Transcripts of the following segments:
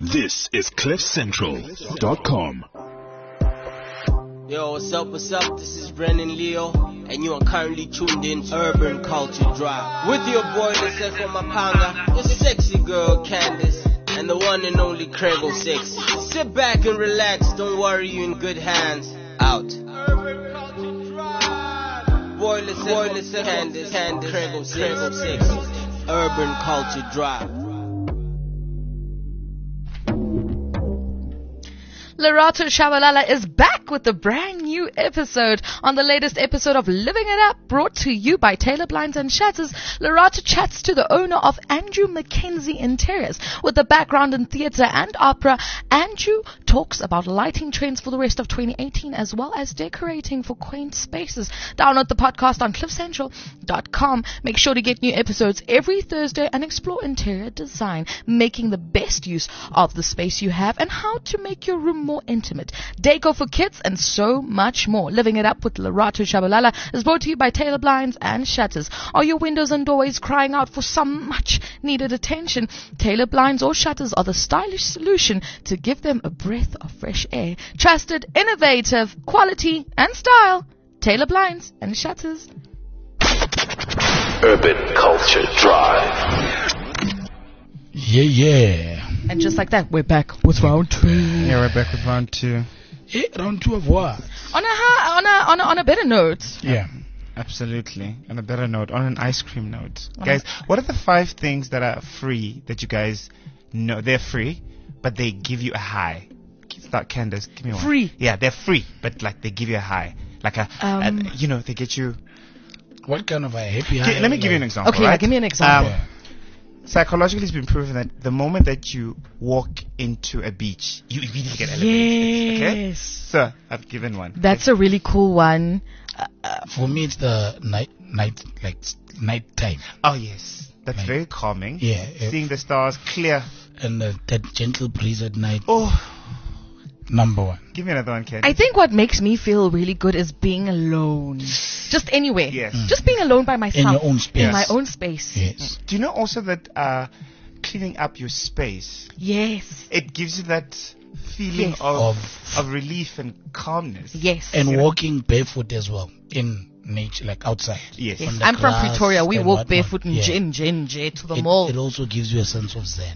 This is CliffCentral.com. Yo, what's up, This is Brennan Leo, and you are currently tuned in Urban Culture Drive. With your boy, myself on my panga, your sexy girl, Candace, and the one and only Craigo Sexy. Sit back and relax, don't worry, you in good hands. Out. Urban Culture Drive. Boy, listen, Candace, Craigo Sexy. Urban Culture Drive. Lerato Shabalala is back with a brand new episode. On the latest episode of Living It Up, brought to you by Taylor Blinds and Shutters, Lerato chats to the owner of Andrew Mackenzie Interiors. With a background in theatre and opera, Andrew talks about lighting trends for the rest of 2018 as well as decorating for quaint spaces. Download the podcast on CliffCentral.com. Make sure to get new episodes every Thursday and explore interior design, making the best use of the space you have and how to make your room more intimate, deco for kids, and so much more. Living It Up with Lerato Shabalala is brought to you by Taylor Blinds and Shutters. Are your windows and doorways crying out for some much needed attention? Taylor Blinds or Shutters are the stylish solution to give them a breath of fresh air. Trusted, innovative, quality and style. Taylor Blinds and Shutters. Urban Culture Drive. Yeah. And just like that, we're back with round 2. Yeah, we're back with round 2. Yeah, round 2 of what? On a better note. Yeah, absolutely. On a better note, on an ice cream note. Guys, what are the 5 things that are free that you guys know? They're free, but they give you a high. Start, Candace, give me one. Free? Yeah, they're free, but like they give you a high. Like they get you... What kind of a happy high? Let me give you an example. Okay, right? give me an example. Psychologically, it's been proven that the moment that you walk into a beach, you immediately get elevated. Okay? Yes. So, I've given one. That's a really cool one. For me, it's the night time. Oh, yes. That's very calming. Yeah. Seeing the stars clear. And that gentle breeze at night. Oh. Number 1. Give me another one, Ken. I think what makes me feel really good is being alone. Just anywhere. Yes. Just being alone by myself. In your own space. In my own space. Yes. Do you know also that cleaning up your space, Yes. it gives you that feeling Yes. of relief and calmness? Yes. And walking barefoot as well in nature, like outside. Yes. Yes. On the I'm from grass Pretoria. We and walk whatnot. barefoot and Yeah. J to the mall. It also gives you a sense of zen.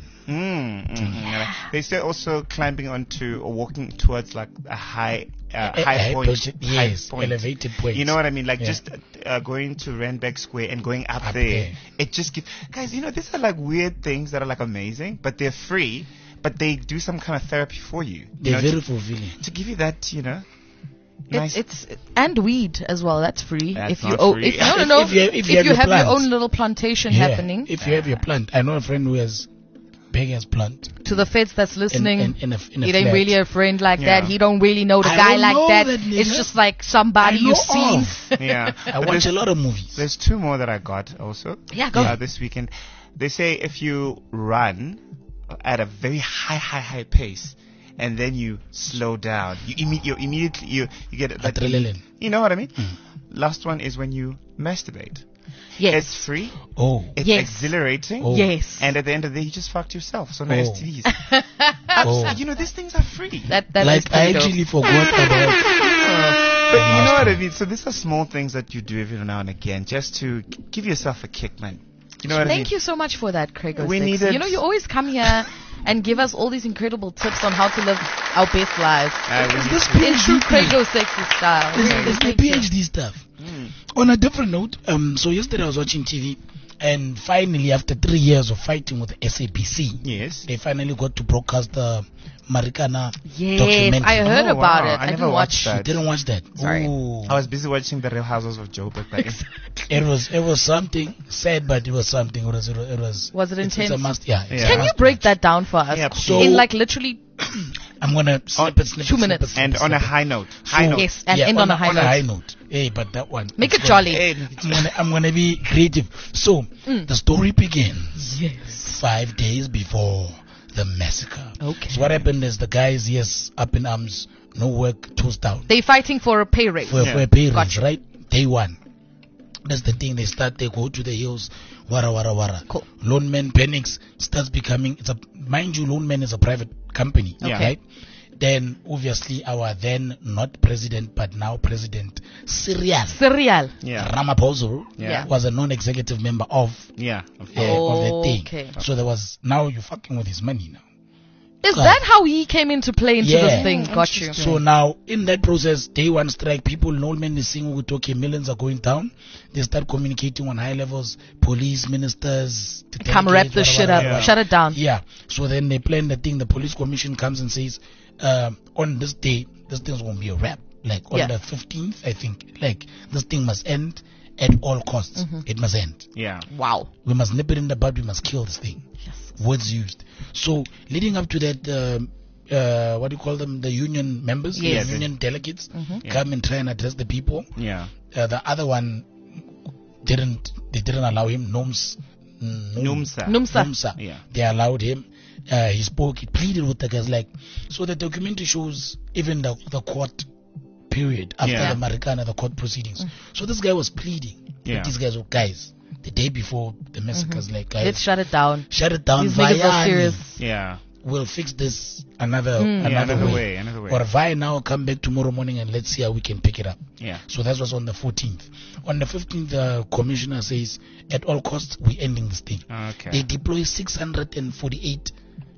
They say also climbing onto or walking towards like a high point. Yes, elevated point. You know what I mean? Like just going to Randburg Square and going up there. It just gives... Guys, these are like weird things that are like amazing, but they're free, but they do some kind of therapy for you. They're very fulfilling. To give you that, nice. It's and weed as well. That's free. That's if you not free. If you have your own little plantation happening. If you have your plant. I know a friend who has big ass plant. To the feds that's listening, in a it ain't really a friend like Yeah. that. He don't really know the I guy don't like know that. that nigga. It's just like somebody I know you've seen. of. Yeah. I watch a lot of movies. There's 2 more that I got also. Yeah, go. This weekend. They say if you run at a very high pace and then you slow down, you immediately get that Adrenaline. You know what I mean? Last one is when you masturbate. Yes. It's free. Oh. It's Yes. exhilarating. Oh. Yes. And at the end of the day, you just fucked yourself. So no Oh. STDs. Oh. These things are free. that Like is I dope. actually forgot about. But you know what I mean? So these are small things that you do every now and again just to give yourself a kick, man. You know what I mean? Thank you so much for that, Craig. We Six. needed- You always come here and give us all these incredible tips on how to live our best lives. This In true PhD Craig Sexy style. It's the Thank you. PhD stuff. On a different note, so yesterday I was watching TV, and finally, after 3 years of fighting with SABC, Yes. they finally got to broadcast the Marikana Yes, documentary. I heard Oh, about wow. it. I I never didn't watched watch that. You didn't watch that? Sorry. Ooh. I was busy watching The Real Housewives of Joburg. But It was something sad, but it was something. It was. Was it It's a intense? must. Yeah. it's a Can you must break watch. that down for us? Yeah, so- in like literally I'm gonna snip it. 2 minutes. and on a high note. Yes, and end on a high note. Hey, but that one. Make it's it gonna- jolly. I'm gonna be creative. So the story begins Yes. 5 days before the massacre. Okay. So what happened is the guys, yes, up in arms, no work, toes down. They're fighting for a pay raise. For Yeah. a pay raise, Gotcha. right? Day 1. That's the thing. They go to the hills, wara. Cool. Lone Man panics, starts becoming, mind you, Lone Man is a private company, Yeah. right? Then obviously our then not president but now president Cyril Yeah. Ramaphosa Yeah. was a non-executive member of Yeah. of the thing. Okay. So there was, now you're fucking with his money now. Is that how he came into play into Yeah. this thing? Got you. So now in that process, day one strike, people, no man is seeing with okay, millions are going down. They start communicating on high levels, police, ministers, the Come wrap delegates, this shit up. Yeah. Shut it down. Yeah. So then they plan the thing. The police commission comes and says, on this day, this thing's gonna be a wrap. Like on Yeah. the 15th, I think. Like this thing must end at all costs. Mm-hmm. It must end. Yeah. Wow. We must nip it in the bud. We must kill this thing. Yes. Words used. So leading up to that, what do you call them? The union members, Yes. the union delegates, Mm-hmm. come and try and address the people. Yeah. The other one didn't allow him. Numsa. Numsa. Yeah. They allowed him. He spoke. He pleaded with the guys. Like, so the documentary shows even the court period after Yeah. the Marikana, the court proceedings. So this guy was pleading. Yeah. These guys were guys. The day before the massacres, like guys, Let's shut it down. shut it down. These niggas are Vayani. serious. Yeah. We'll fix this another Another way. way. Or Vi now come back tomorrow morning and let's see how we can pick it up. Yeah. So that was on the 14th. On the 15th, the commissioner says, at all costs, we're ending this thing. Okay. They deploy 648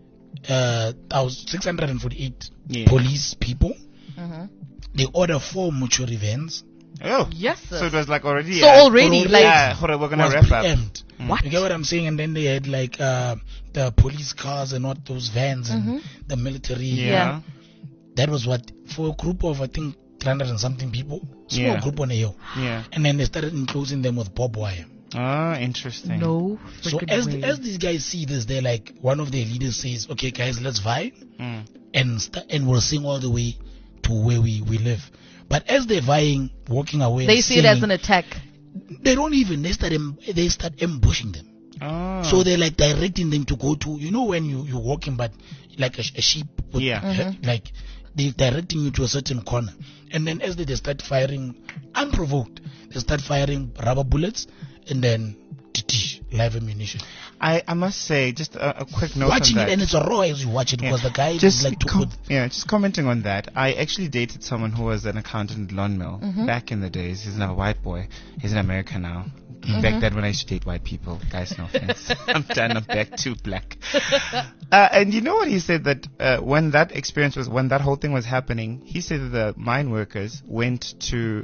Yeah. police people. They order 4 mortuary vans. Oh. Yes, sir. So it was like already. So already, like, yeah, hold on, we're gonna Was wrap up. preempt. What? You get what I'm saying? And then they had like the police cars and not those vans and the military. Yeah. That was what, for a group of I think 300 and something people, small Yeah. group on a hill. Yeah. And then they started enclosing them with barbed wire. Ah, interesting. no. So freaking way. as these guys see this, they're like, one of their leaders says, okay guys, let's vie Mm. and we'll sing all the way to where we live. But as they're vying, walking away, They and see it as singing, an attack. they don't even, they start ambushing them. Oh. So they're like directing them to go to, you know, when you're walking, but like a sheep, with, Yeah. like they're directing you to a certain corner. And then as they start firing unprovoked, they start firing rubber bullets and then live ammunition. I must say, just a quick note Watching on it, that. and it's a raw as you watch it because the guy just like took with. just commenting on that. I actually dated someone who was an accountant at Lawn Mill back in the days. He's now a white boy. He's in America now. Back then when I used to date white people, guys, no offense. I'm done. I'm back to black. And you know what he said, that when that whole thing was happening, he said that the mine workers went to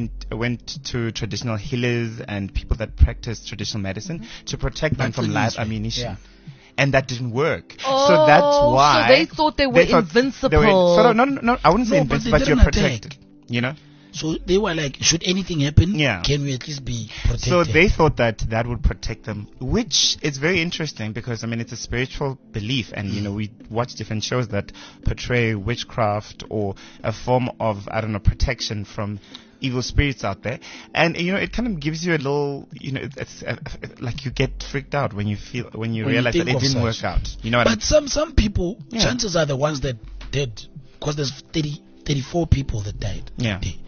traditional healers and people that practice traditional medicine to protect them from live ammunition. Yeah. And that didn't work. Oh, so that's why. so they thought they were invincible. No, I wouldn't say No, but invincible, they but you're didn't protected. attack. You know? So they were like, should anything happen, Yeah. can we at least be protected? So they thought that would protect them, which is very interesting because, I mean, it's a spiritual belief. And, you know, we watch different shows that portray witchcraft or a form of, I don't know, protection from evil spirits out there. And, you know, it kind of gives you a little, you know, it's like you get freaked out when you realize that think it of didn't such. work out. You know what I mean? But some people, Yeah. chances are the ones that did, because there's 34 people that died. Yeah. that day.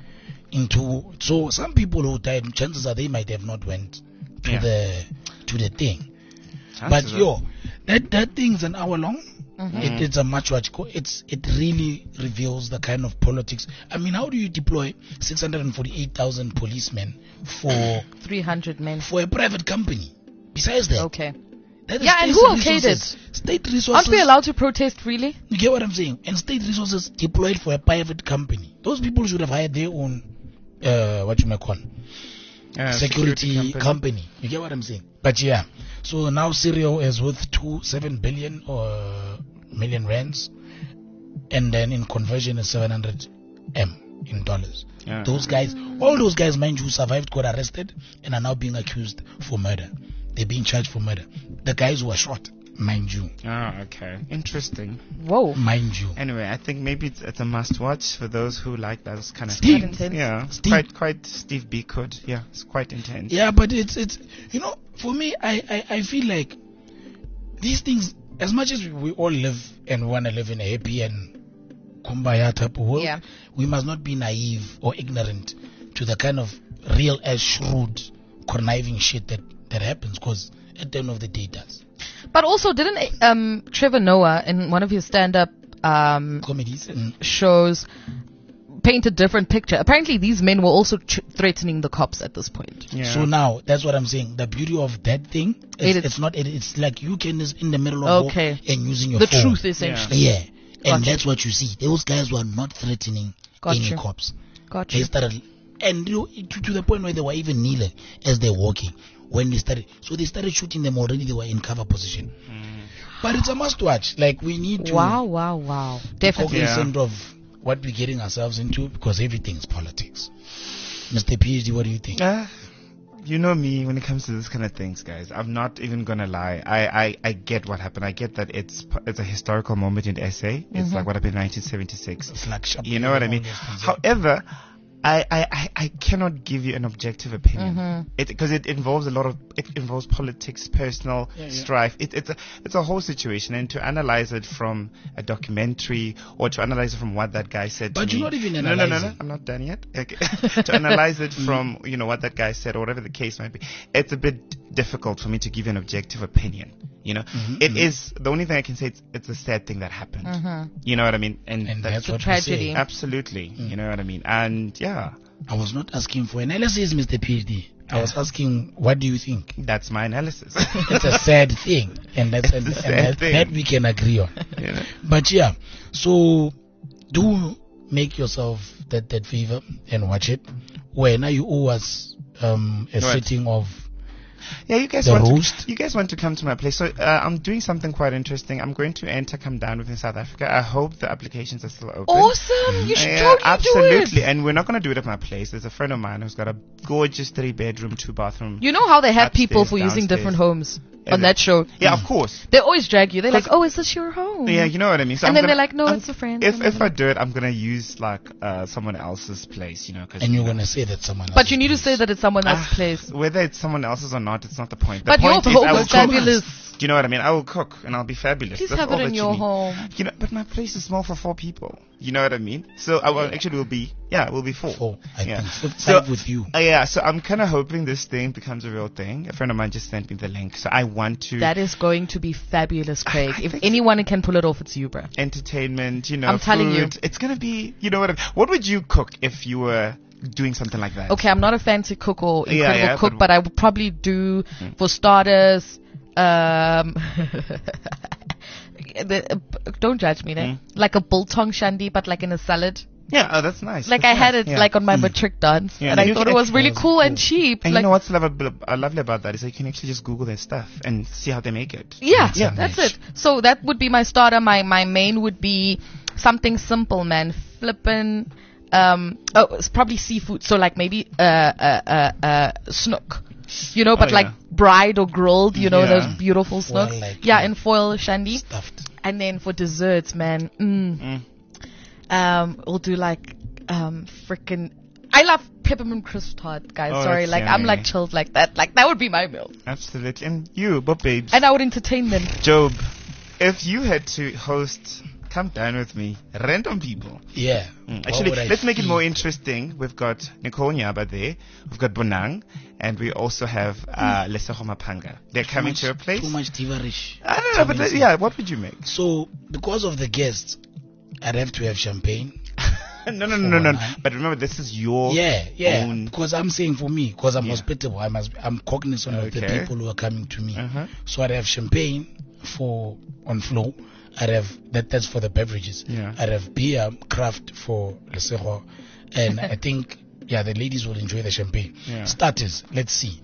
So some people who died, chances are they might have not went to Yeah. the thing. Chances But are- that thing's an hour long. It's a much watch. It really reveals the kind of politics. I mean, how do you deploy 648,000 policemen for 300 men. a private company? Besides that, Okay. that is Yeah, and state who okayed resources. State resources. Aren't we allowed to protest freely? You get what I'm saying? And state resources deployed for a private company. Those people should have hired their own, what you may call, security company. You get what I'm saying? But yeah, so now Syria is worth 7 billion or million rands, and then in conversion is 700 M in dollars. Yeah. All those guys, mind you, survived, got arrested, and are now being accused for murder. They're being charged for murder. The guys who were shot, mind you, Ah, okay. Interesting. Whoa. mind you. Anyway, I think maybe it's a must-watch for those who like those kind of Steve. things. Intense. Yeah, Steve. quite Steve B. could. Yeah, it's quite intense. Yeah, but it's you know, for me, I feel like these things, as much as we all live and want to live in a happy and kumbaya type of world, Yeah. we must not be naive or ignorant to the kind of real as shrewd conniving shit that happens, because at the end of the day it does. But also, didn't Trevor Noah in one of his stand-up Comedies. shows paint a different picture? Apparently, these men were also threatening the cops at this point. Yeah. So now, that's what I'm saying. The beauty of that thing, it's like you can is in the middle of war and using your the phone. truth, essentially. Yeah. And Gotcha. that's what you see. Those guys were not threatening any cops. Gotcha. They started, and to the point where they were even kneeling as they're walking. When they started, so they started shooting them already. They were in cover position. But it's a must watch. Like, we need to Wow. be Definitely. cognizant of what we're getting ourselves into, because everything's politics. Mr. PhD, what do you think? You know me when it comes to this kind of things, guys. I'm not even gonna lie. I get what happened. I get that it's a historical moment in SA. It's like what happened in 1976. It's like You know what I mean? However, I cannot give you an objective opinion. Because it involves politics, personal strife. It's a whole situation, and to analyze it from a documentary or to analyze it from what that guy said. But to you're me, not even analyzing. No, I'm not done yet. Okay. To analyze it from what that guy said or whatever the case might be, it's a bit difficult for me to give you an objective opinion. It is the only thing I can say. It's a sad thing that happened. You know what I mean? And that's what tragedy. Absolutely. You know what I mean? And yeah. I was not asking for analysis, Mr. PhD. I was asking, what do you think? That's my analysis. It's a sad thing, and that we can agree on. But yeah, so do make yourself that favor and watch it. When you owe us a sitting of Yeah, you guys want to come to my place. So I'm doing something quite interesting. I'm going to enter Come Down With in South Africa. I hope the applications are still open. Awesome! You should totally absolutely. do it. And we're not going to do it at my place. There's a friend of mine who's got a gorgeous 3-bedroom, 2-bathroom. You know how they have upstairs, people for using downstairs. different homes on that show? Yeah, of course. They always drag you. They're like, "Oh, is this your home?" Yeah, you know what I mean. So and then they're like, "No, it's a friend." If I do it, I'm gonna use like someone else's place, And you're gonna say that someone else. But you need to say that it's someone else's place. Whether it's someone else's or not, it's not the point. But your home is fabulous. You know what I mean? I will cook and I'll be fabulous. Please That's have all it in that your you need. home. But my place is small for 4 people. You know what I mean? So I will actually we'll be 4. 4. I think 5 so, with you. So I'm kind of hoping this thing becomes a real thing. A friend of mine just sent me the link, so I want to. That is going to be fabulous, Craig. If anyone can pull it off, it's you, bro. Entertainment, I'm telling you, it's gonna be. You know what would you cook if you were doing something like that? Okay, I'm not a fancy cook or incredible cook, but I would probably do, for starters, don't judge me, like a biltong shandy, but like in a salad. Yeah, oh, that's nice. Like I had it like on my matric dance, and I thought it was really cool and cheap. And like, you know what's lovely about that is that you can actually just Google their stuff and see how they make it. Yeah, that's it. So that would be my starter. My main would be something simple, man. Flippin'. It's probably seafood. So like maybe snook. But like bride or grilled, those beautiful snooks. In foil shandy. Stuffed. And then for desserts, man, we'll do like freaking. I love peppermint crisp tart, guys. Sorry, like I'm like chilled like that. Like that would be my meal. Absolutely. And you, Bob Babes. And I would entertain them. Job, if you had to host Come Down With Me, random people. Yeah. Actually, let's make it more interesting. We've got Nicole Nyaba there. We've got Bonang. And we also have Lesego Mapanga. They're coming to your place. Too much divarish. I don't know, but what would you make? So, because of the guests, I'd have to have champagne. No. But remember, this is your own. Because I'm saying for me, because I'm hospitable, I'm cognizant of the people who are coming to me. So I'd have champagne on flow. I'd have that's for the beverages. I'd have beer craft for Lesego, and I think the ladies will enjoy the champagne. Starters, let's see.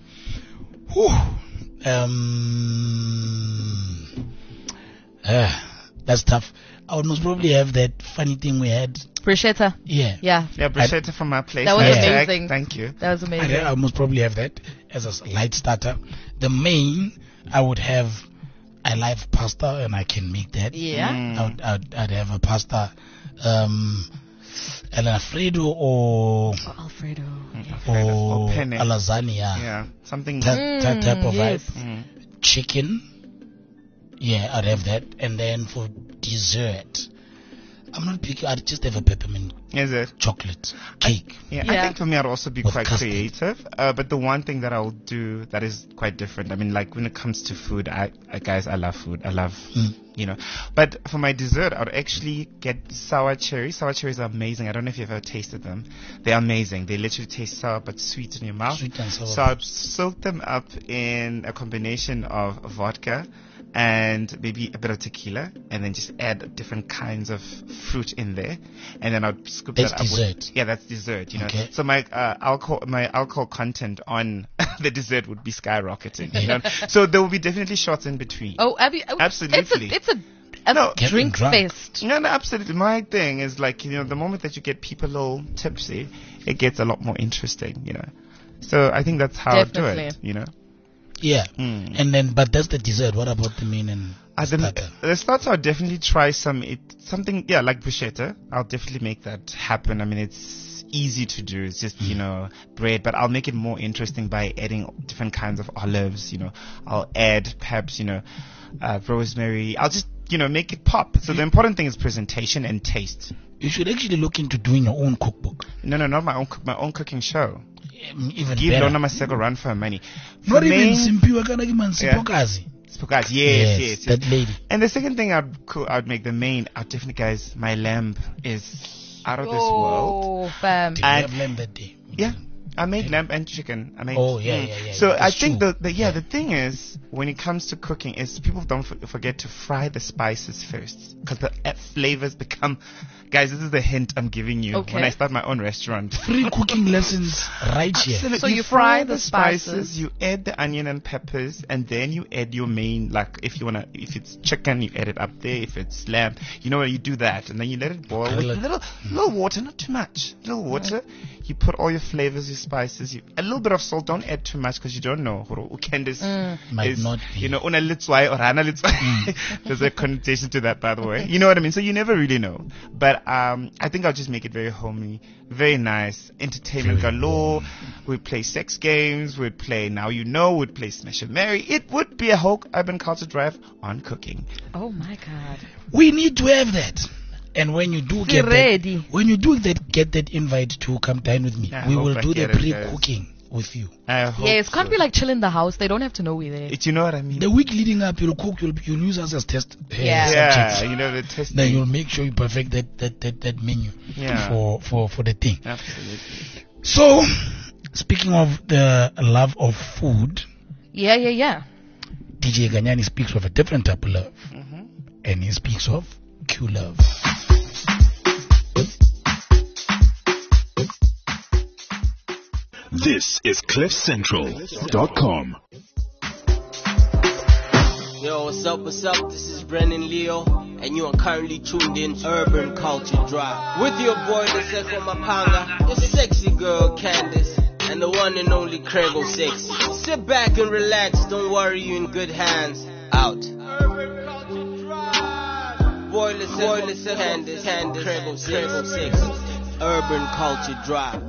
That's tough. I would most probably have that funny thing we had. Bruschetta. Yeah, bruschetta from my place. That was amazing. Thank you. That was amazing. I would most probably have that as a light starter. The main, I would have. I like pasta and I can make that. Yeah. I'd have a pasta, Alfredo or Alfredo or penne. A lasagna. Yeah, something that type of vibe. Chicken. Yeah, I'd have that. And then for dessert, I'm not picky. I just have a peppermint Is it? chocolate cake. Yeah, Yeah. I think for me I'd also be With quite custard. creative. But the one thing that I'll do that is quite different. I mean, like when it comes to food, guys, I love food. I love, But for my dessert, I'd actually get sour cherries. Sour cherries are amazing. I don't know if you've ever tasted them. They're amazing. They literally taste sour but sweet in your mouth. Sweet and sour. So I'd soak them up in a combination of vodka and maybe a bit of tequila, and then just add different kinds of fruit in there, and then I'd scoop That's that up. dessert. Yeah, that's dessert. Okay. So my alcohol content on the dessert would be skyrocketing. So there will be definitely shots in between. Oh, Absolutely. It's a No. Getting drink drunk. fest. No, absolutely. My thing is like, the moment that you get people a little tipsy, it gets a lot more interesting, So I think that's how I do Definitely. it, Yeah. Mm. And then, but that's the dessert. What about the main and starter? The starter, I'll definitely try something, like bruschetta. I'll definitely make that happen. I mean, it's easy to do. It's just, bread, but I'll make it more interesting by adding different kinds of olives, I'll add perhaps, rosemary. I'll just, make it pop. So the important thing is presentation and taste. You should actually look into doing your own cookbook. No, not my own cooking show. Even Give better. Lona Maseko run for her money. Not even Main- Simpiwa Kanagi Yeah. Sipokazi. Spokas, yes. That lady. And the second thing I'd make the main, I'd definitely, guys, my lamb is out of this world. Oh, fam. Did you And- have lamb that day? Yeah, I made lamb and chicken. I made. Oh, yeah. So I It's think true. the thing is, when it comes to cooking, is people don't forget to fry the spices first, because the flavors become. Guys, this is the hint I'm giving you Okay. when I start my own restaurant. Free cooking lessons right here. Absolutely. So you fry the spices. You add the onion and peppers, and then you add your main. Like if it's chicken, you add it up there. If it's lamb, you do that, and then you let it boil with Grill it. little water, not too much. Little water. You put all your flavors, your spices, a little bit of salt. Don't add too much because you don't know. Candice Might is, not be. una litswai or hana litswai. There's a connotation to that, by the way. You know what I mean? So you never really know. But I think I'll just make it very homey, very nice, entertainment Very galore. We'd play sex games. We'd play Now You Know. We'd play Smash and Marry. It would be a whole urban culture drive on cooking. Oh my God. We need to have that. And when you do get ready. that, when you do get that invite to come dine with me, I we hope will I do the get it, guys. pre-cooking with you. I hope Yes, can't so. be like chill in the house. They don't have to know we're there. You know what I mean? The week leading up, you'll cook. You'll use us as test Yeah. Yeah, subjects. the testing. Then you'll make sure you perfect that menu Yeah. for the thing. Absolutely. So, speaking of the love of food, Yeah. DJ Ganyani speaks of a different type of love, Mm-hmm. and he speaks of Q love. This is CliffCentral.com. Yo, what's up? This is Brennan Leo, and you are currently tuned in Urban Culture Drive with your boy, the Seko Mapanga, your sexy girl, Candice, and the one and only Crego Sexy. Sit back and relax, don't worry, you in good hands. Out. Urban Culture Drive. Boy, listen, Candice, Crego Sexy. Urban Culture Drive.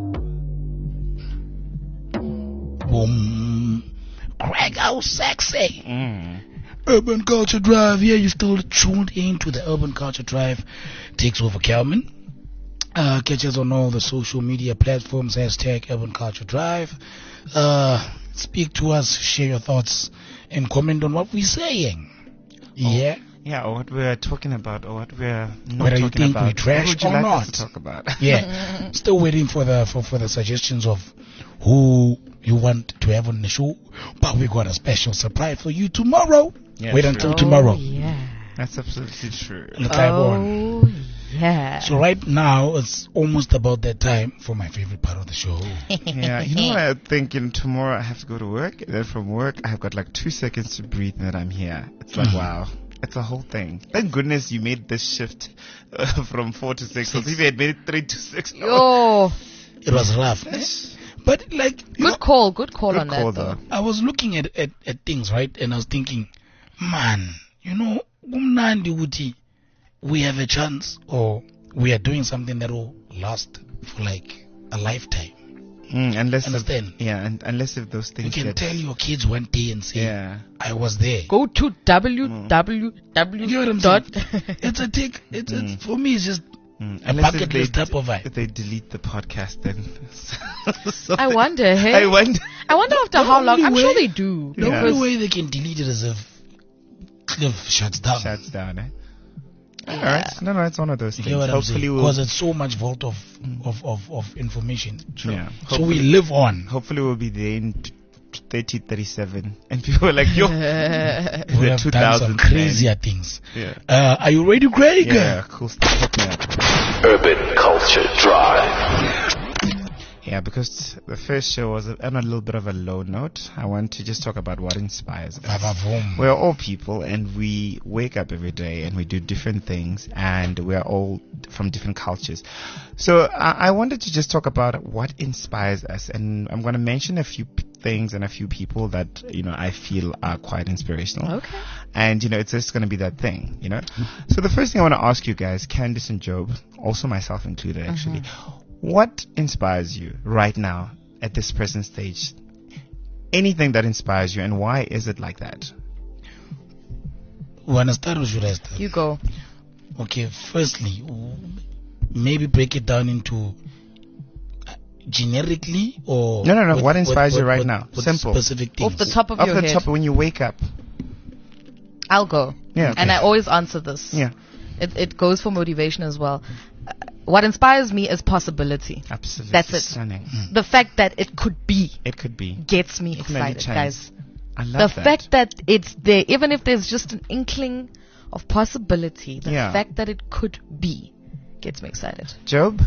Boom. Craig out sexy. Mm. Urban Culture Drive. Here you still tuned in to the Urban Culture Drive. Takes over Kelman. Catch us on all the social media platforms. # Urban Culture Drive. Speak to us, share your thoughts, and comment on what we're saying. Yeah. Yeah, or what we're talking about, or what we're not Whether you talking think about. we trash What would you or like not. us to talk about? Yeah. Still waiting for the suggestions of who you want to have on the show. But we got a special surprise for you tomorrow. Yeah, Wait true. until tomorrow. Oh, yeah. That's absolutely true. Oh, yeah. So right now it's almost about that time for my favorite part of the show. Yeah, you know what I'm thinking? Tomorrow I have to go to work, and then from work I've got like 2 seconds to breathe, and then I'm here. It's like, wow. It's a whole thing. Thank goodness you made this shift from 4 to 6. Because if you had made it 3 to 6, Yo. It was rough. But like Good call on good that call, though. though. I was looking at things, right? And I was thinking, man, kumnandi ukuthi we have a chance, or we are doing something that will last for like a lifetime. Unless Understand? unless if those You things can get, tell your kids one day and say, I was there. Go to You know what I'm dot. saying? For me, it's just a unless bucket list type of vibe. if they delete the podcast, then I wonder, hey? I wonder. I wonder after The how long. only I'm sure way- they do. The Yeah. only way they can delete it is if Cliff shuts down. Shuts down, eh? All right. No, it's one of those You things. know what I'm saying? Hopefully, Because it's so much vault of information. Yeah. So we live on. Hopefully, we'll be there in 3037, and people are like, "Yo, We the have done some 2000s, crazier things. Yeah. Are you ready, Greg? Yeah, cool stuff. Hook me up. Urban Culture Drive. Yeah, because the first show was on a little bit of a low note. I want to just talk about what inspires us. Vavavoom. We're all people, and we wake up every day and we do different things, and we're all from different cultures. So I wanted to just talk about what inspires us, and I'm going to mention a few things and a few people that I feel are quite inspirational. Okay. And it's just going to be that thing, So the first thing I want to ask you guys, Candice and Job, also myself included, actually. What inspires you right now at this present stage? Anything that inspires you, and why is it like that? Want to start or should I start? You go. Okay, firstly, maybe break it down into generically or... No. What inspires you right now? With Simple. specific things. Off the top of Off your the head. top, when you wake up. I'll go. Yeah, okay. And I always answer this. Yeah. It goes for motivation as well. What inspires me is possibility. Absolutely. That's it. Stunning. The fact that it could be It could be. gets me Many excited, chance. guys. I The love that. fact that it's there, even if there's just an inkling of possibility, the Yeah. fact that it could be gets me excited. Job?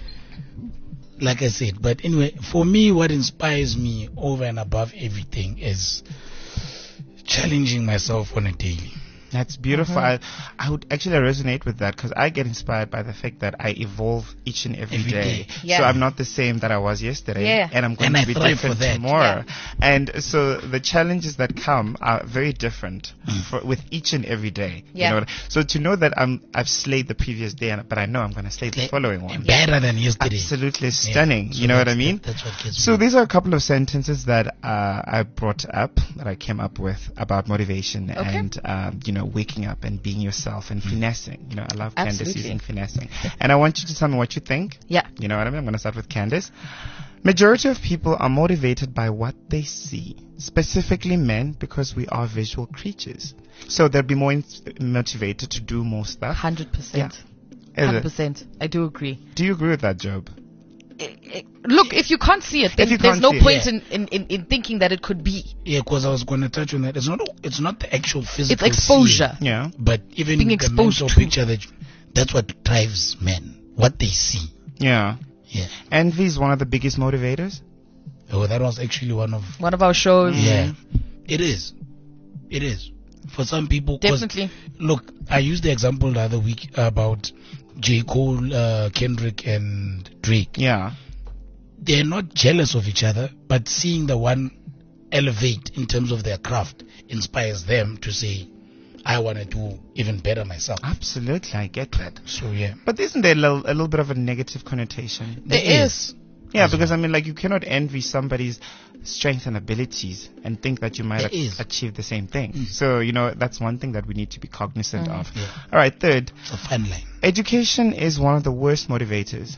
Like I said, but anyway, for me, what inspires me over and above everything is challenging myself on a daily. That's beautiful. I would actually resonate with that because I get inspired by the fact that I evolve each and every Every day. day. Yeah. So I'm not the same that I was yesterday, Yeah. and I'm going And to I be thrive different for that. tomorrow. And so the challenges that come are very different with each and every day. Yeah. You know so to know that I've slayed the previous day, but I know I'm going to slay the following one. Better than yesterday. Absolutely stunning. So You know what I that's- mean? That's what gets So me. these are a couple of sentences that I brought up, that I came up with about motivation and, waking up and being yourself and finessing. I love Candice Absolutely. using finessing. And I want you to tell me what you think. Yeah. You know what I mean? I'm going to start with Candice. Majority of people are motivated by what they see, specifically men, because we are visual creatures. So they'll be more motivated to do more stuff. 100%. Is it? 100%. I do agree. Do you agree with that, Job? Look, if you can't see it, then If you there's can't no see it, point yeah. in thinking that it could be. Yeah, because I was going to touch on that. It's not the actual physical. It's exposure. seeing, Yeah. but even Being the exposed mental to. picture that's what drives men. What they see. Yeah. Yeah. Envy is one of the biggest motivators. Oh, that was actually one of. One of our shows. Yeah. It is. It is. For some people, 'cause Definitely. look, I used the example the other week about J. Cole, Kendrick, and Drake. Yeah. They're not jealous of each other, but seeing the one elevate in terms of their craft inspires them to say, I want to do even better myself. Absolutely, I get that. So, yeah. But isn't there a little bit of a negative connotation? There is. Yeah, because you cannot envy somebody's strength and abilities and think that you might There is. achieve the same thing. So, that's one thing that we need to be cognizant of. Yeah. All right, third, It's a fine line. education is one of the worst motivators.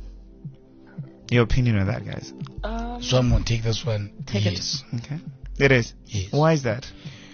Your opinion on that, guys? So I'm going to take this one. Take it. yes. Okay. It is. Yes. Why is that?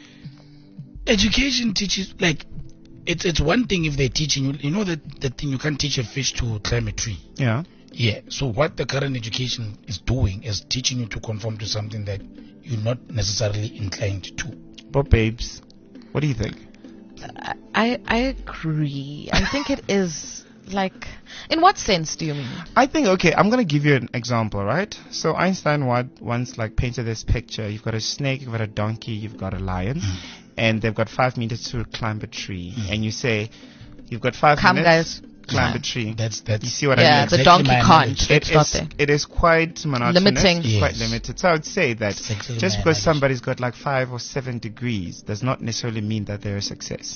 Education teaches, it's one thing if they're teaching you, that thing you can't teach a fish to climb a tree. Yeah. Yeah. So what the current education is doing is teaching you to conform to something that you're not necessarily inclined to. But babes, what do you think? I agree. I think it is in what sense do you mean? I think, okay, I'm going to give you an example, right? So Einstein once painted this picture. You've got a snake, you've got a donkey, you've got a lion, and they've got 5 meters to climb a tree. And you say, you've got 5 Come, minutes, guys. climb a tree. That's You see what I Yeah, mean? the exactly donkey my can't. analogy. Let's start there. It is quite monotonous. Limiting. It's quite Yes. limited. So I would say that Exactly just my because analogy. somebody's got 5 or 7 degrees does not necessarily mean that they're a success.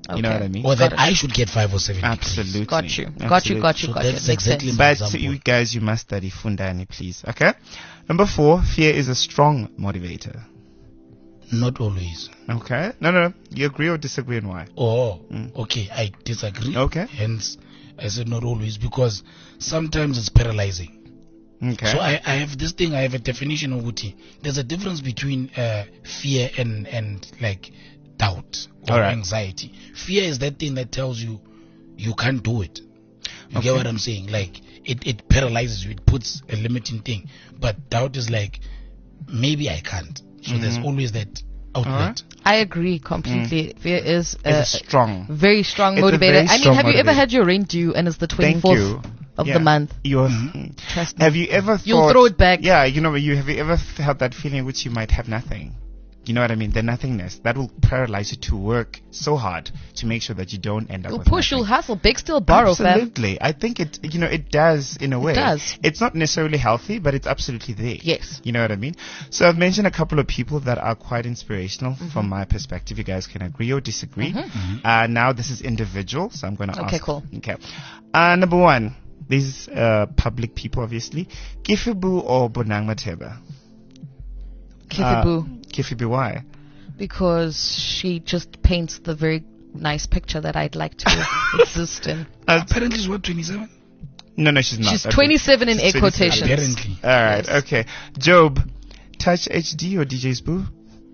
You know what I mean? Or that I should get 5 or 7 degrees. Absolutely. Got you. So that's exactly my But example. you guys, you must study Fundani, please. Okay? Number 4, fear is a strong motivator. Not always. Okay? No. You agree or disagree and why? Oh, okay. I disagree. Okay. Hence, I said not always, because sometimes it's paralyzing. Okay. So I have this thing, I have a definition of Uti. There's a difference between fear and like doubt or anxiety. Fear is that thing that tells you you can't do it. You get what I'm saying? Like it paralyzes you, it puts a limiting thing. But doubt is like, maybe I can't. So there's always that outlet. I agree completely. Fear is it's strong. Very strong It's a motivator. very I mean, strong have you ever motivator. had your rent due and it's the 24th of the month? Trust me. Have you ever thought... You'll throw it back. Yeah, have you ever felt that feeling in which you might have nothing? You know what I mean? The nothingness. That will paralyze you to work so hard to make sure that you don't end up You'll with push, nothing. you'll hustle. Big still borrow, fam. Absolutely. I think it does in a way. It does. It's not necessarily healthy, but it's absolutely there. Yes. You know what I mean? So I've mentioned a couple of people that are quite inspirational from my perspective. You guys can agree or disagree. Now this is individual, so I'm going to ask. Okay, cool. Okay. Number 1. These public people, obviously. Kifibu or Bonang Mateba? Kifibu. Kifibu, why? Because she just paints the very nice picture that I'd like to exist in. Apparently she's what, 27? No, she's not. She's Okay. 27 in She's air 27. quotations. Apparently. All right, Yes. okay. Job, Touch HD or DJ's Boo?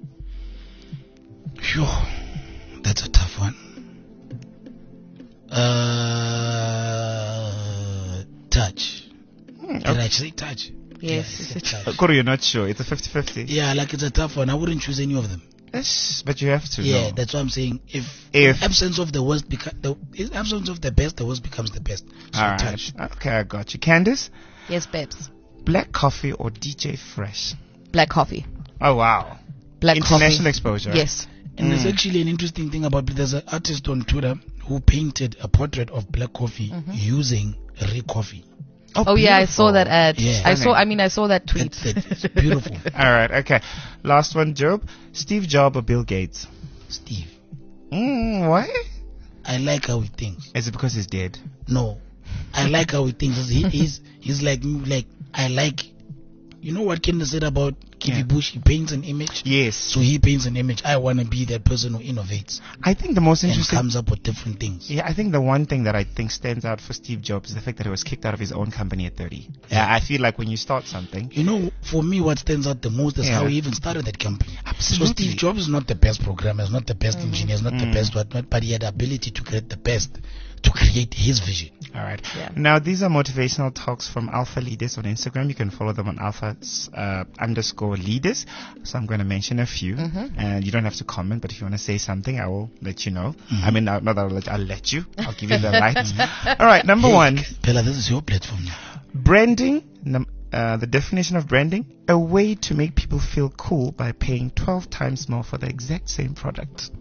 Phew, that's a tough one. Touch. Did I say touch? Yes. Touch. Koro, you're not sure. It's a 50-50. Yeah, like it's a tough one. I wouldn't choose any of them. Yes, but you have to. Yeah, know. that's what I'm saying. If absence of the worst absence of the best, the worst becomes the best. So All right. touch. Okay, I got you. Candice, Yes, babes. Black Coffee or DJ Fresh? Black coffee. Oh, wow. Black International coffee. exposure. Yes. And there's actually an interesting thing about it. There's an artist on Twitter who painted a portrait of black coffee using Re Coffee. Oh yeah, I saw that ad. Yeah. I saw that tweet. It's beautiful. All right, okay. Last one, Job. Steve Jobs or Bill Gates? Steve, Why? I like how he thinks. Is it because he's dead? No, I like how he thinks. He's like I like. You know what Kendra said about Kiwi Bush? He paints an image. Yes. So he paints an image. I want to be that person who innovates I think the most and interesting... comes up with different things. Yeah, I think the one thing that I think stands out for Steve Jobs is the fact that he was kicked out of his own company at 30. Yeah, I feel like when you start something... You know, for me, what stands out the most is how he even started that company. Absolutely. So Steve Jobs is not the best programmer, is not the best engineer, is not the best whatnot, but he had the ability to create the best, to create his vision. All right. Yeah. Now, these are motivational talks from Alpha Leaders on Instagram. You can follow them on Alpha _ Leaders. So I'm going to mention a few, and you don't have to comment, but if you want to say something, I will let you know. I mean, not that I'll let you. I'll give you the light. All right. Number 1, Bella, this is your platform now. branding. The definition of branding: a way to make people feel cool by paying 12 times more for the exact same product.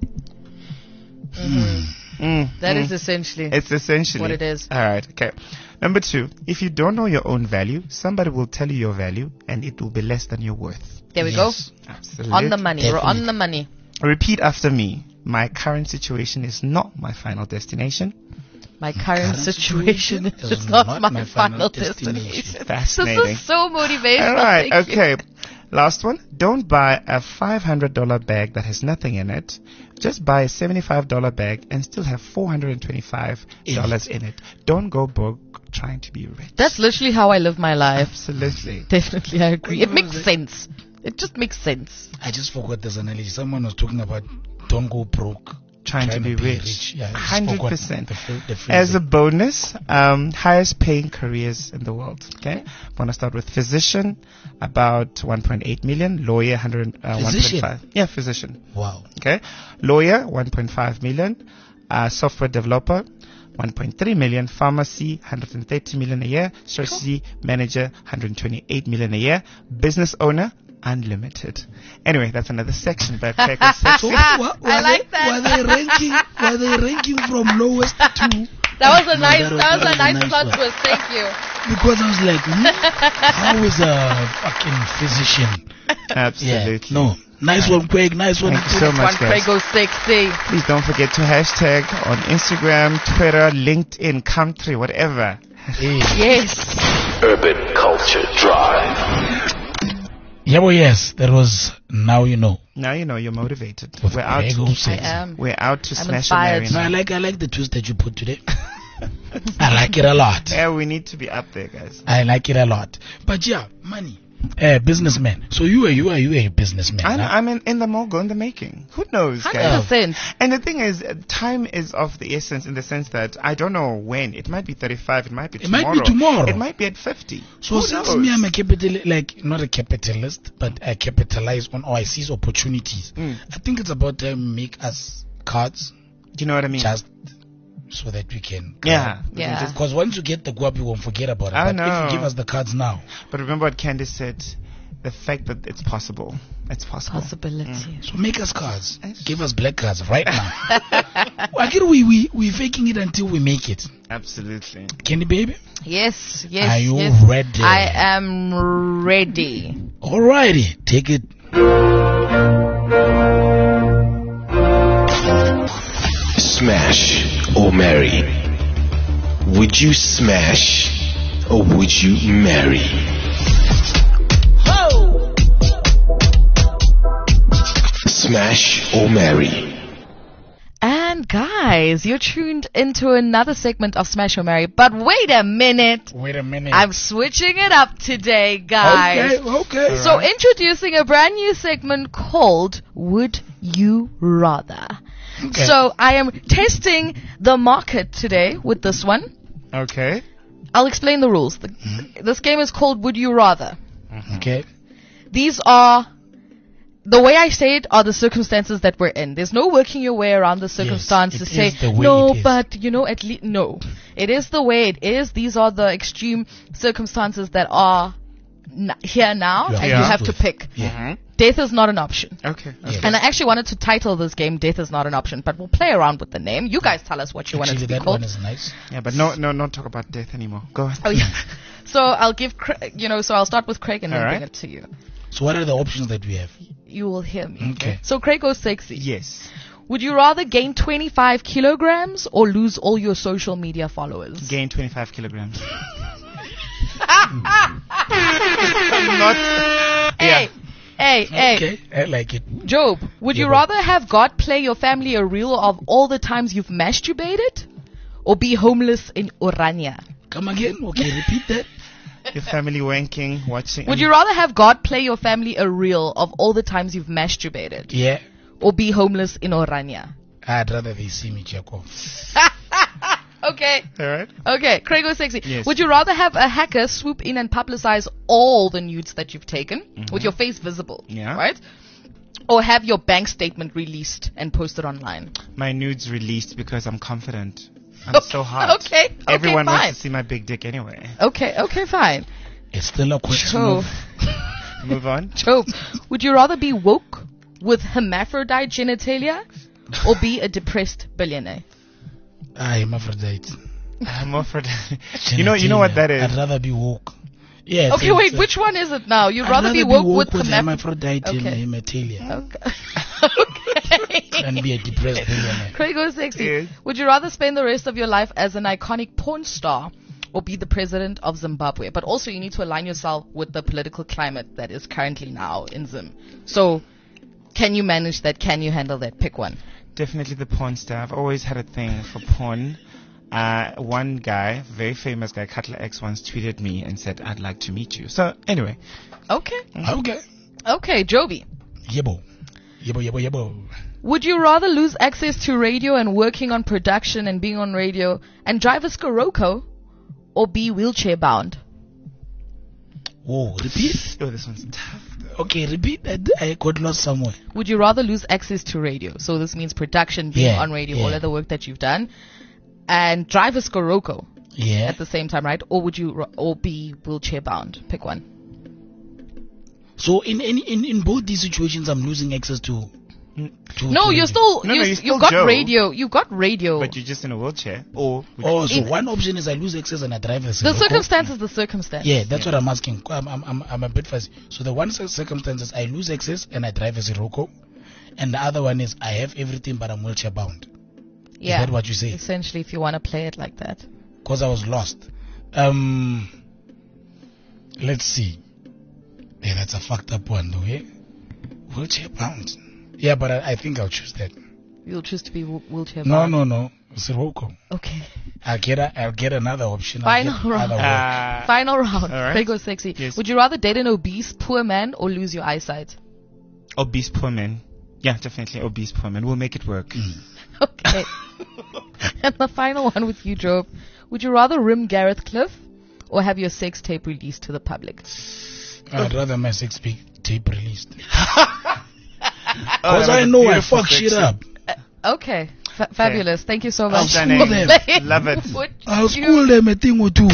That is essentially It's essentially what it is. All right. Okay. Number 2, if you don't know your own value, somebody will tell you your value, and it will be less than your worth. There we Yes. Absolutely. go. On the money. We're Definitely. on the money. Repeat after me. My current situation is not my final destination. My current current situation situation is not my final destination. destination. Fascinating. This is so motivational. All right. Thank you. Okay. Last one. Don't buy a $500 bag that has nothing in it. Just buy a $75 bag and still have $425 in it. Don't go broke trying to be rich. That's literally how I live my life. Absolutely. Definitely, I agree. What It makes was it? sense. It just makes sense. I just forgot this analogy. Someone was talking about don't go broke. Trying to be rich. Yeah, I just forgot 100%. the phrase. As a bonus, highest paying careers in the world. Okay, I'm gonna start with physician, about 1.8 million. Lawyer, 1.5. Yeah, physician. Wow. Okay, lawyer, 1.5 million. Software developer, 1.3 million. Pharmacy, 130 million a year. Strategy manager, 128 million a year. Business owner, unlimited. Anyway, that's another section. But check us So out. I like that. Were they ranking from lowest to? That was a No, nice, that was a nice plot one. twist. Thank you. Because I was like, how is a fucking physician? Absolutely. Yeah, Nice one, Craig. Nice one. Thank you so much, guys. Craig sexy. Please don't forget to hashtag on Instagram, Twitter, LinkedIn, Country, whatever. Hey. Yes. Urban Culture Drive. Yeah, well, yes. That was Now You Know. Now you know you're motivated. With We're out. Craig I am. We're out to I'm smash a inspired. marry No, now. I like the twist that you put today. I like it a lot. Yeah, we need to be up there, guys. I like it a lot. But yeah, money. Businessman. So you are a businessman. huh? I'm in the mogul, in the making. Who knows, guys? 100%. And the thing is, time is of the essence in the sense that I don't know when. It might be 35. It might be tomorrow. It might be at 50. So Who since knows? me, I'm a not a capitalist, but I capitalize on or I seize opportunities. I think it's about time make us cards Do you know what I mean? just so that we can. Yeah. Yeah. Because once you get the guap, you won't forget about it. I But know. if you give us the cards now, But remember what Candice said. The fact that it's possible. It's possible. Possibility. so make us cards. Give us black cards right now. Again, we faking it until we make it. Absolutely. Candy baby? Yes. Are you yes. ready? I am ready. Alrighty, take it. Smash or marry? Would you smash or would you marry? Smash or marry? And guys, you're tuned into another segment of Smash or Marry. But wait a minute. Wait a minute. I'm switching it up today, guys. Okay. So introducing a brand new segment called Would You Rather? Okay. So I am testing the market today with this one. Okay. I'll explain the rules. This game is called Would You Rather. Okay. These are, the way I say it, are the circumstances that we're in. There's no working your way around the circumstance to it say, is the way no, it is." but, at least, no. It is the way it is. These are the extreme circumstances that are here now, You have and to you live have to with. pick. Yeah. Death is not an option. Okay. Yes. And I actually wanted to title this game Death is Not an Option, but we'll play around with the name. You guys tell us what you want it Actually, to be that called. one is nice. Yeah, but no talk about death anymore. Go on. Oh, yeah. So I'll give, so I'll start with Craig and then All bring right. it to you. So what are the options that we have? You will hear me. Okay. So Craig goes sexy. Yes. Would you rather gain 25 kilograms or lose all your social media followers? Gain 25 kilograms. Hey, Okay, I like it. Job, would you Yeah, rather have God play your family a reel of all the times you've masturbated or be homeless in Orania? Come again? Okay, repeat that. Your family wanking, watching. Would you rather have God play your family a reel of all the times you've masturbated Yeah. or be homeless in Orania? I'd rather they see me check off. Okay. All right. Okay, Craig goes sexy. Yes. Would you rather have a hacker swoop in and publicize all the nudes that you've taken with your face visible? Yeah. Right? Or have your bank statement released and posted online? My nudes released because I'm confident. I'm so hot. Okay. Everyone fine. wants to see my big dick anyway. Okay, fine. It's still a question Job, of... Move on. Job, would you rather be woke with hermaphrodite genitalia or be a depressed billionaire? I'm Aphrodite. I'm offered. You know what that is? I'd rather be woke. Yeah. Okay, wait, which one is it now? You'd rather be woke with hermaphrodite and Okay. hematalia Okay. and be a depressed billionaire. Craig goes sexy. Yes. Would you rather spend the rest of your life as an iconic porn star or be the president of Zimbabwe? But also you need to align yourself with the political climate that is currently now in Zim. So can you manage that? Can you handle that? Pick one. Definitely the porn star. I've always had a thing for porn. One guy, very famous guy, Cutler X, once tweeted me and said, "I'd like to meet you." So anyway, Okay. Okay. Okay, Joby. Yebo. Yebo. Would you rather lose access to radio and working on production and being on radio and drive a Scirocco or be wheelchair bound? Whoa, repeat. oh, this one's tough. Okay, repeat that. I got lost somewhere. Would you rather lose access to radio? So this means production, being Yeah, on radio, yeah. all of the work that you've done, and drive a Scirocco Yeah. at the same time, right? Or would you or be wheelchair bound? Pick one. So in both these situations, I'm losing access to No, you're still, No, you're you still got Joe. radio. You got radio. But you're just in a wheelchair. Or Oh, so one option is I lose access and I drive as a The local. circumstance is the circumstance. Yeah, that's what I'm asking. I'm a bit fuzzy. So the one circumstance is I lose access and I drive as a Roko, and the other one is I have everything but I'm wheelchair bound. Yeah. Is that what you say? Essentially, if you want to play it like that. Because I was lost. Let's see. Yeah, that's a fucked up one though, eh? Wheelchair bound. Yeah, but I think I'll choose that. You'll choose to be wheelchair No, bound. no. It's a Roko. Okay. I'll get another option. Final I'll get round. other work. Final round. all right. Prego Sexy. Yes. Would you rather date an obese poor man or lose your eyesight? obese poor men. Yeah, definitely obese poor men. We'll make it work. Okay. And the final one with you, Job. Would you rather rim Gareth Cliff or have your sex tape released to the public? I'd rather my sex tape released. Oh, Because that I was know I beautiful, fuck shit sexy. up. Okay. Fabulous. Thank you so much. Outstanding. for Love it. Would I'll you- school them a thing or two.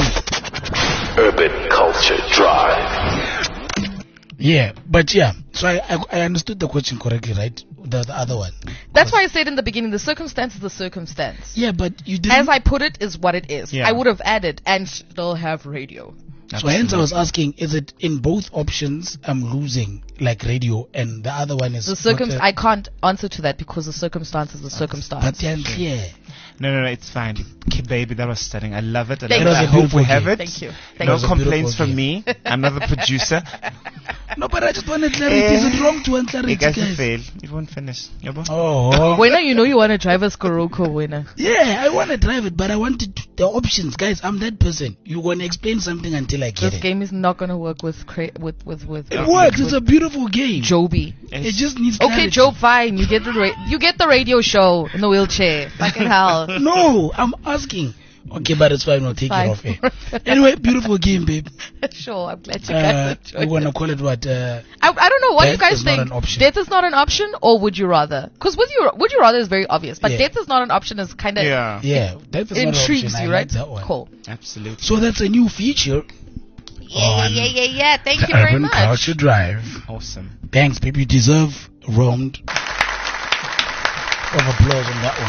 Urban Culture Drive. Yeah, but yeah. So I understood the question correctly, right? The other one. That's why I said in the beginning, the circumstance is the circumstance. Yeah, but you didn't. As I put it, is what it is. Yeah. I would have added and still have radio. So hence I was asking, is it in both options I'm losing, like radio, and the other one is The I can't answer to that because the circumstance is the circumstance. But then, yeah. No, it's fine. Okay, baby, that was stunning. I love it. Thank you. I hope we have it. Thank you. It No was a complaints beautiful from me. I'm not the producer. No, but I just wanted clarity. Is it wrong to want clarity, It guys guys? fail. It won't finish. Yabo? Oh. Winner, you know you want to drive a Skoroko winner. Yeah, I want to drive it, but I wanted the options. Guys, I'm that person. You want to explain something until I get This it. game is not going to work with It works. It's a beautiful game. Joby. It just needs clarity. Okay, Job, fine. You get the radio show in the wheelchair. Fucking hell. No, I'm asking. Okay, but it's fine. We'll take Fine. it off air. Anyway, beautiful game, babe. Sure, I'm glad you guys We enjoyed want to it. call it what? I don't know. What do you Death guys is not think? an option. Death is not an option, or would you rather? Because would you rather is very obvious, but Yeah. death is not an option is kind of Yeah, Yeah, that is not an intrigues option. you, I right? like that one. Cool. absolutely. So that's a new feature. Yeah. Thank you very Urban much. Culture Drive. Awesome. Thanks, babe. You deserve a round of applause on that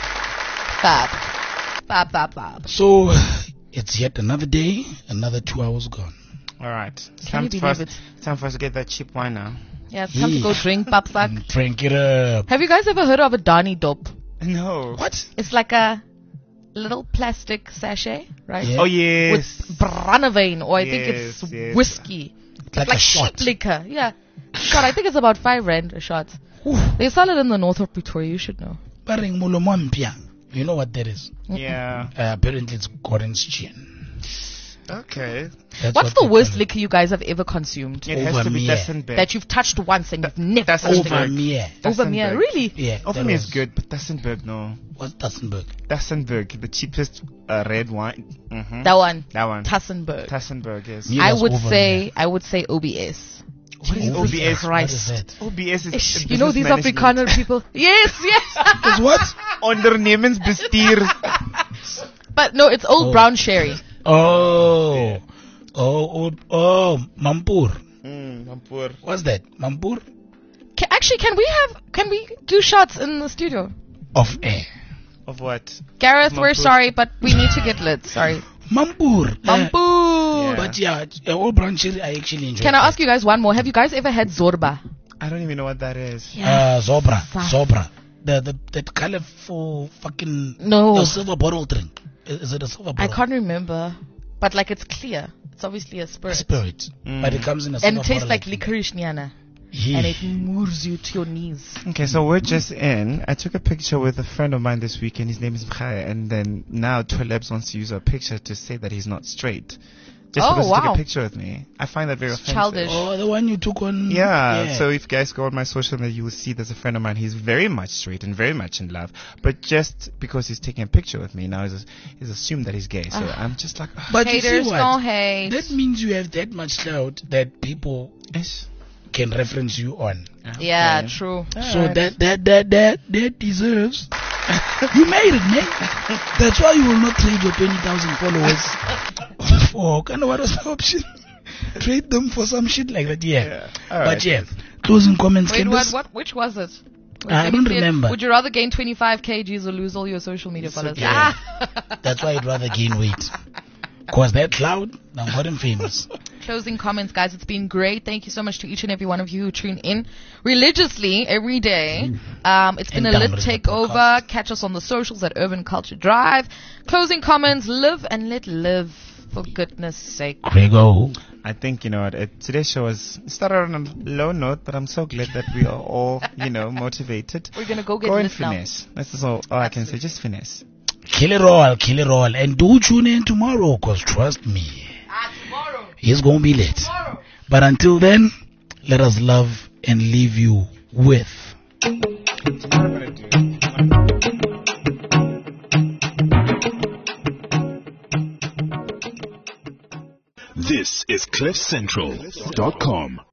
one. Fab. So it's yet another day, another 2 hours gone. All right. Can you believe it? Time for us to get that cheap wine now. Yeah, it's time to go drink papsak. Drink it up. Have you guys ever heard of a Dani Dop? No. What? It's like a little plastic sachet, right? Yeah. Oh, yes. With Brannevin, or I think it's Yes. whiskey. It's Like a shot. liquor. Yeah. Shot. I think it's about 5 rand a shot. They sell it in the north of Pretoria. You should know. Paring Molomo Mpia. You know what that is? Yeah. Apparently it's Gordon's gin. Okay. That's What's what the they worst call it. liquor you guys have ever consumed? It has to be Overmeer. Dassenberg. That you've touched once and you've never That's touched over. again? Overmeer. Overmeer. Dassenberg. Really? Yeah. Over that me is was- good, but Dassenberg, no. What's Dassenberg? Dassenberg, the cheapest red wine. Mm-hmm. That one. That one. Tassenberg. Tassenberg, yes. Yeah. I was would Overmeer. say OBS. What is Jesus OBS? Christ. What is that? OBS is Ish, you business know these management. Afrikaner people. Yes. Is what? Ondernemensbestuur. But no, it's old Oh. brown sherry. Oh. Oh, Mampur. I'm poor. What's that? Mampur? Can we do shots in the studio? Off air. Of what? Gareth, we're Mampur. sorry, but we need to get lit. Sorry. Mampur. Bamboo. Yeah. But yeah, all brown cherry I actually enjoy. Can I ask you guys one more? Have you guys ever had zorba? I don't even know what that is. Zobra. That colorful fucking No. silver bottle drink. Is it a silver I bottle? can't remember. But like it's clear. It's obviously a spirit. Spirit. But it comes in a silver And it tastes bottle, like I think. licorice nyana. Yeah. And it moves you to your knees. Okay, so we're just in. I took a picture with a friend of mine this weekend. His name is Mkhaya. And then now Twelebs wants to use our picture to say that he's not straight. Just Oh, because he took wow. a picture with me. I find that very offensive. Childish. Oh, the one you took on. Yeah, so if you guys go on my social media, you will see there's a friend of mine. He's very much straight and very much in love. But just because he's taking a picture with me now, he's assumed that he's gay. So I'm just like, But you Haters see what? don't hate. That means you have that much clout that people ish. can reference you on. Yeah, Okay. true. So that deserves. You made it, man. That's why you will not trade your 20,000 followers for kind of what was the option? Trade them for some shit like that, yeah. All right. But yeah, closing comments. Wait, Candace? which was it? I don't remember. Would you rather gain 25 kgs or lose all your social media followers? Yeah. That's why I'd rather gain weight. Cause that cloud, I'm getting famous. Closing comments, guys. It's been great. Thank you so much to each and every one of you who tune in religiously every day. It's been a lit takeover. Catch us on the socials at Urban Culture Drive. Closing comments, live and let live, for goodness sake. Grego. I think, you know what, today's show started on a low note, but I'm so glad that we are all, motivated. We're going to go get Go and lit now. finesse. That's all I can say. Just finesse. Kill it all. And do tune in tomorrow, cause trust me, Tomorrow. it's gonna be lit. But until then, let us love and leave you with. This is CliffCentral.com.